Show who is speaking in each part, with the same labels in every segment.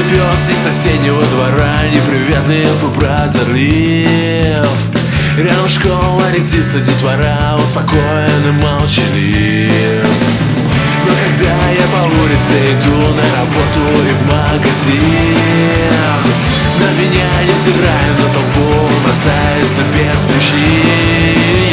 Speaker 1: пес из соседнего двора, неприветлив и прозорлив. Рядом школа, резвится детвора, он спокоен и молчалив. Но когда я по улице иду на работу и в магазин, на меня не взирая на толпу, бросается без причин.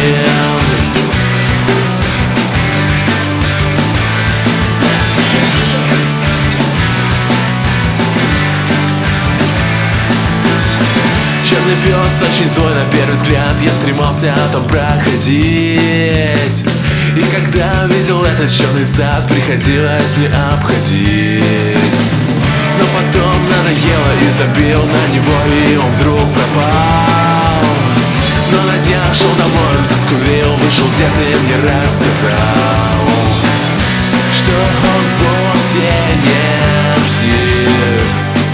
Speaker 1: Черный пес очень злой на первый взгляд, я стремался там проходить. И когда видел этот черный зад, приходилось мне обходить. Но потом надоело и забил на него, и он вдруг пропал. Но на днях шел домой, он заскулил, вышел дед и мне рассказал, что он вовсе не псих.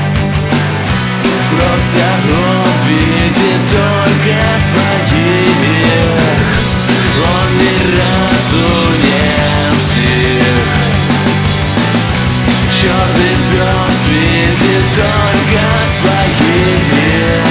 Speaker 1: Просто он видит только своих, он ни разу не псих. Черный пес видит только своих.